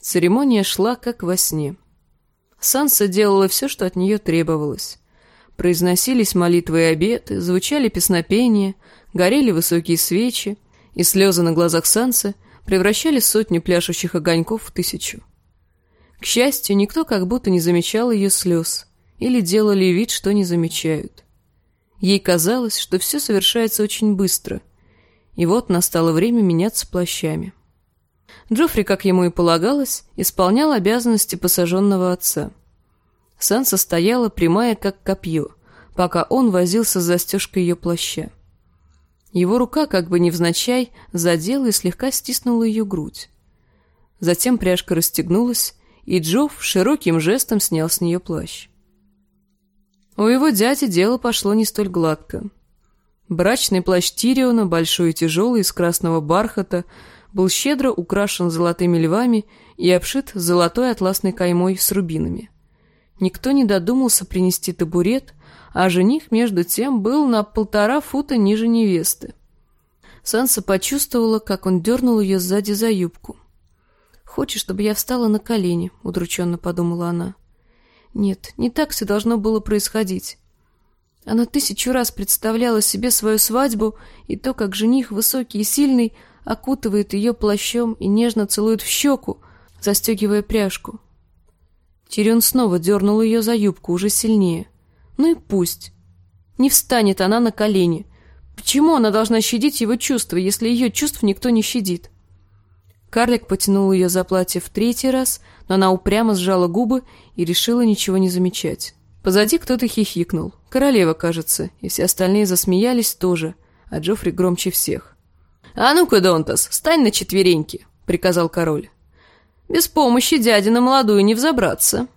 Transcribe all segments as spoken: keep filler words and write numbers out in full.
Церемония шла как во сне. Санса делала все, что от нее требовалось. Произносились молитвы и обеты, звучали песнопения, горели высокие свечи, и слезы на глазах Сансы превращали сотню пляшущих огоньков в тысячу. К счастью, никто как будто не замечал ее слез или делали вид, что не замечают. Ей казалось, что все совершается очень быстро, и вот настало время меняться плащами. Джоффри, как ему и полагалось, исполнял обязанности посаженного отца. Санса стояла прямая, как копье, пока он возился с застежкой ее плаща. Его рука, как бы невзначай, задела и слегка стиснула ее грудь. Затем пряжка расстегнулась, и Джофф широким жестом снял с нее плащ. У его дяди дело пошло не столь гладко. Брачный плащ Тириона, большой и тяжелый, из красного бархата, был щедро украшен золотыми львами и обшит золотой атласной каймой с рубинами. Никто не додумался принести табурет, а жених, между тем, был на полтора фута ниже невесты. Санса почувствовала, как он дернул ее сзади за юбку. «Хочешь, чтобы я встала на колени?» — удрученно подумала она. Нет, не так все должно было происходить. Она тысячу раз представляла себе свою свадьбу и то, как жених, высокий и сильный, окутывает ее плащом и нежно целует в щеку, застегивая пряжку. Тирион снова дернул ее за юбку уже сильнее. Ну и пусть. Не встанет она на колени. Почему она должна щадить его чувства, если ее чувств никто не щадит? Карлик потянул ее за платье в третий раз, но она упрямо сжала губы и решила ничего не замечать. Позади кто-то хихикнул. Королева, кажется, и все остальные засмеялись тоже, а Джоффри громче всех. «А ну-ка, Донтас, встань на четвереньки», — приказал король. «Без помощи дяди на молодую не взобраться».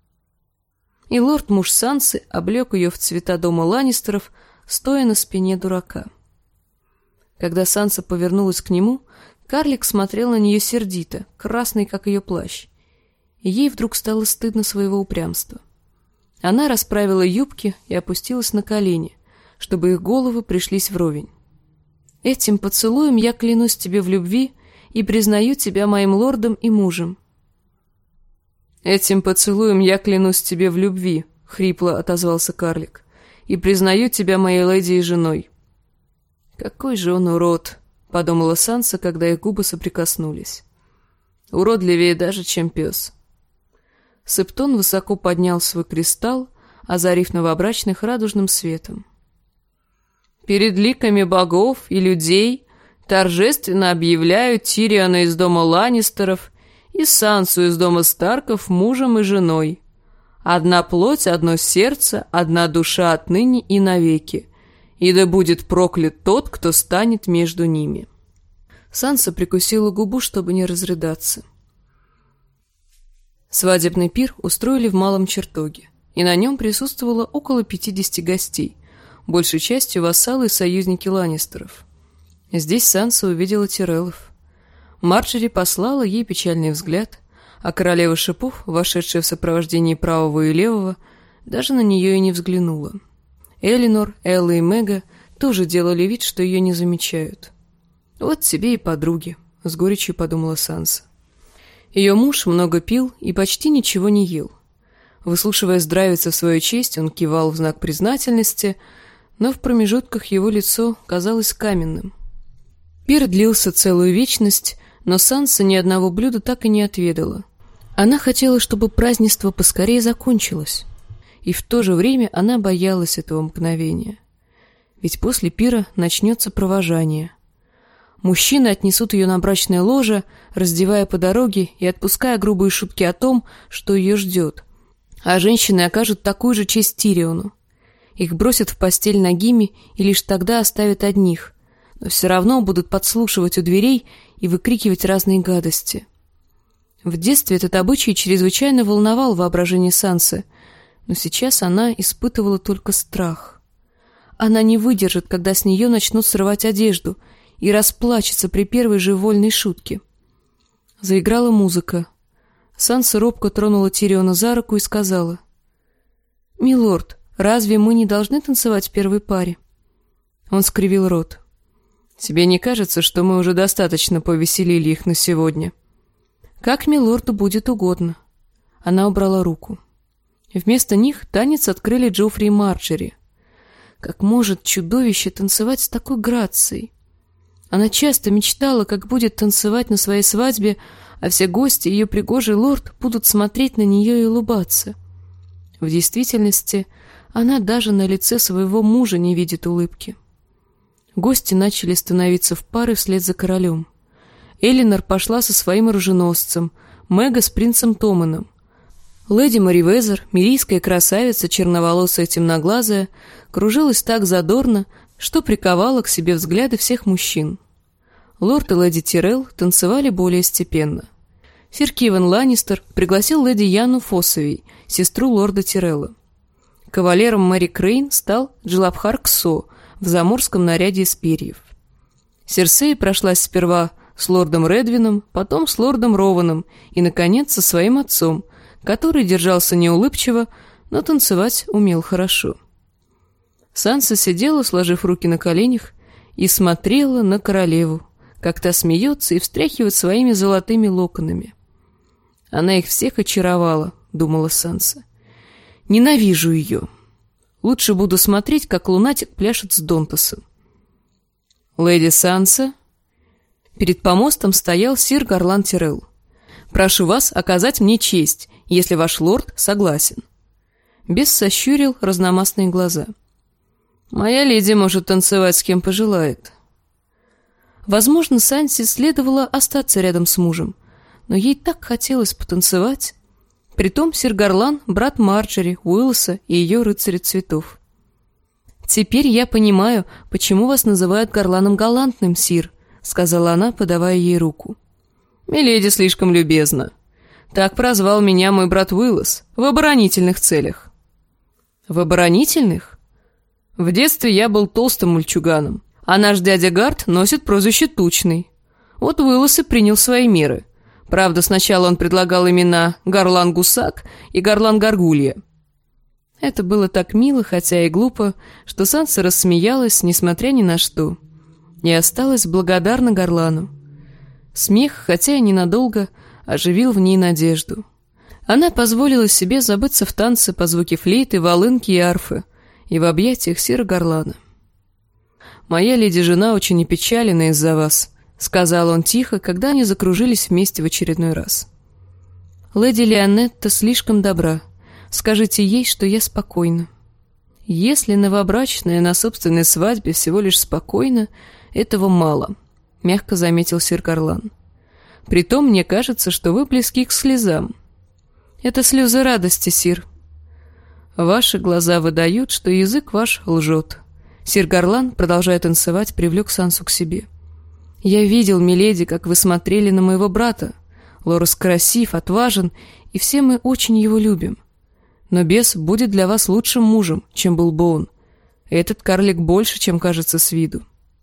И лорд-муж Сансы облег ее в цвета дома Ланнистеров, стоя на спине дурака. Когда Санса повернулась к нему, карлик смотрел на нее сердито, красный, как ее плащ. И ей вдруг стало стыдно своего упрямства. Она расправила юбки и опустилась на колени, чтобы их головы пришлись вровень. «Этим поцелуем я клянусь тебе в любви и признаю тебя моим лордом и мужем». «Этим поцелуем я клянусь тебе в любви», — хрипло отозвался карлик, «и признаю тебя моей леди и женой». «Какой же он урод», — подумала Санса, когда их губы соприкоснулись. «Уродливее даже, чем пес». Септон высоко поднял свой кристалл, озарив новобрачных радужным светом. «Перед ликами богов и людей торжественно объявляю Тириона из дома Ланнистеров и Сансу из дома Старков мужем и женой. Одна плоть, одно сердце, одна душа отныне и навеки, и да будет проклят тот, кто станет между ними». Санса прикусила губу, чтобы не разрыдаться. Свадебный пир устроили в малом чертоге, и на нем присутствовало около пятидесяти гостей, большей частью вассалы и союзники Ланнистеров. Здесь Санса увидела Тиреллов. Марджери послала ей печальный взгляд, а королева шипов, вошедшая в сопровождении правого и левого, даже на нее и не взглянула. Элинор, Элла и Мега тоже делали вид, что ее не замечают. «Вот тебе и подруги», — с горечью подумала Санса. Ее муж много пил и почти ничего не ел. Выслушивая здравица в свою честь, он кивал в знак признательности, но в промежутках его лицо казалось каменным. Пир длился целую вечность, но Санса ни одного блюда так и не отведала. Она хотела, чтобы празднество поскорее закончилось, и в то же время она боялась этого мгновения. Ведь после пира начнется провожание. Мужчины отнесут ее на брачное ложе, раздевая по дороге и отпуская грубые шутки о том, что ее ждет. А женщины окажут такую же честь Тириону. Их бросят в постель нагими и лишь тогда оставят одних, но все равно будут подслушивать у дверей и выкрикивать разные гадости. В детстве этот обычай чрезвычайно волновал воображение Сансы, но сейчас она испытывала только страх. Она не выдержит, когда с нее начнут срывать одежду, и расплачется при первой же вольной шутке. Заиграла музыка. Санса робко тронула Тириона за руку и сказала: «Милорд, разве мы не должны танцевать в первой паре?» Он скривил рот. «Тебе не кажется, что мы уже достаточно повеселили их на сегодня?» Как милорду будет угодно». Она убрала руку. Вместо них танец открыли Джоффри и Марджери. Как может чудовище танцевать с такой грацией? Она часто мечтала, как будет танцевать на своей свадьбе, а все гости, ее пригожий лорд, будут смотреть на нее и улыбаться. В действительности, она даже на лице своего мужа не видит улыбки. Гости начали становиться в пары вслед за королем. Элинор пошла со своим оруженосцем, Мега с принцем Томаном. Леди Маривезер, мирийская красавица, черноволосая темноглазая, кружилась так задорно, что приковала к себе взгляды всех мужчин. Лорд и леди Тирелл танцевали более степенно. Сир Кивен Ланнистер пригласил леди Яну Фоссовей, сестру лорда Тирелла. Кавалером Мэри Крейн стал Джилабхар Ксо в заморском наряде из перьев. Серсея прошлась сперва с лордом Редвином, потом с лордом Рованом и, наконец, со своим отцом, который держался неулыбчиво, но танцевать умел хорошо. Санса сидела, сложив руки на коленях, и смотрела на королеву, как та смеется и встряхивает своими золотыми локонами. «Она их всех очаровала», — думала Санса. «Ненавижу ее. Лучше буду смотреть, как лунатик пляшет с Донтасом». «Леди Санса?» Перед помостом стоял сир Гарлан Тирелл. «Прошу вас оказать мне честь, если ваш лорд согласен». Бес сощурил разномастные глаза. «Моя леди может танцевать с кем пожелает». Возможно, Сансе следовало остаться рядом с мужем, но ей так хотелось потанцевать. Притом сир Гарлан — брат Марджери, Уиллоса и ее рыцаря цветов. «Теперь я понимаю, почему вас называют Гарланом Галантным, сир», — сказала она, подавая ей руку. «Миледи слишком любезна. Так прозвал меня мой брат Уиллос в оборонительных целях». «В оборонительных?» «В детстве я был толстым мальчуганом, а наш дядя Гард носит прозвище Тучный. Вот Уиллос и принял свои меры. Правда, сначала он предлагал имена Гарлан Гусак и Гарлан Гаргулья». Это было так мило, хотя и глупо, что Санса рассмеялась, несмотря ни на что, и осталась благодарна Гарлану. Смех, хотя и ненадолго, оживил в ней надежду. Она позволила себе забыться в танце по звуке флейты, волынки и арфы, и в объятиях сира Гарлана. «Моя леди-жена очень опечалена из-за вас», — сказал он тихо, когда они закружились вместе в очередной раз. «Леди Леонетта слишком добра. Скажите ей, что я спокойна». «Если новобрачная на собственной свадьбе всего лишь спокойна, этого мало», — мягко заметил сир Гарлан. «Притом мне кажется, что вы близки к слезам». «Это слезы радости, сир». «Ваши глаза выдают, что язык ваш лжет». Сир Гарлан, продолжая танцевать, привлек Сансу к себе. «Я видел, миледи, как вы смотрели на моего брата. Лорес красив, отважен, и все мы очень его любим. Но бес будет для вас лучшим мужем, чем был бы он. Этот карлик больше, чем кажется с виду».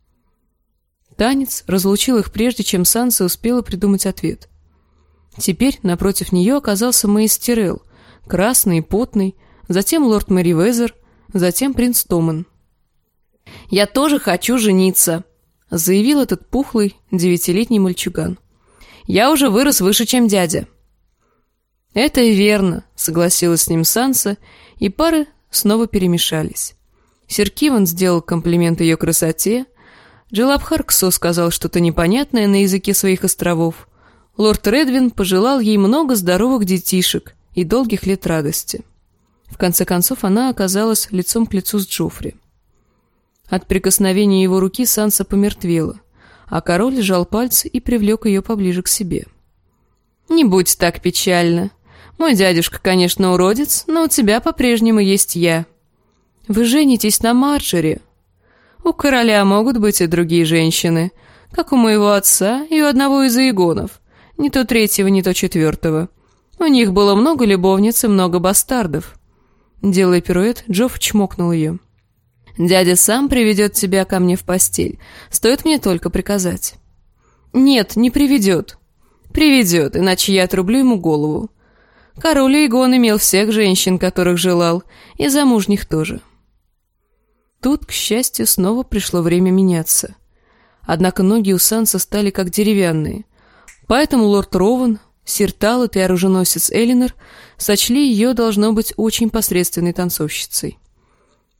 Танец разлучил их прежде, чем Санса успела придумать ответ. Теперь напротив нее оказался Мэйс Тирелл, красный и потный, затем лорд Маривезер, затем принц Томан. «Я тоже хочу жениться», — заявил этот пухлый девятилетний мальчуган. «Я уже вырос выше, чем дядя». «Это и верно», — согласилась с ним Санса, и пары снова перемешались. Сир Кивен сделал комплимент ее красоте, Джилабхар Ксо сказал что-то непонятное на языке своих островов, лорд Редвин пожелал ей много здоровых детишек и долгих лет радости. В конце концов, она оказалась лицом к лицу с Джоффри. От прикосновения его руки Санса помертвела, а король сжал пальцы и привлек ее поближе к себе. «Не будь так печальна. Мой дядюшка, конечно, уродец, но у тебя по-прежнему есть я. Вы женитесь на Марджери. У короля могут быть и другие женщины, как у моего отца и у одного из аегонов, не то третьего, не то четвертого. У них было много любовниц и много бастардов». Делая пируэт, Джофф чмокнул ее. «Дядя сам приведет тебя ко мне в постель, стоит мне только приказать». «Нет, не приведет». «Приведет, иначе я отрублю ему голову. Король Аегон имел всех женщин, которых желал, и замужних тоже». Тут, к счастью, снова пришло время меняться. Однако ноги у Санса стали как деревянные, поэтому лорд Рован Сир Талот и оруженосец Элинор сочли ее, должно быть, очень посредственной танцовщицей.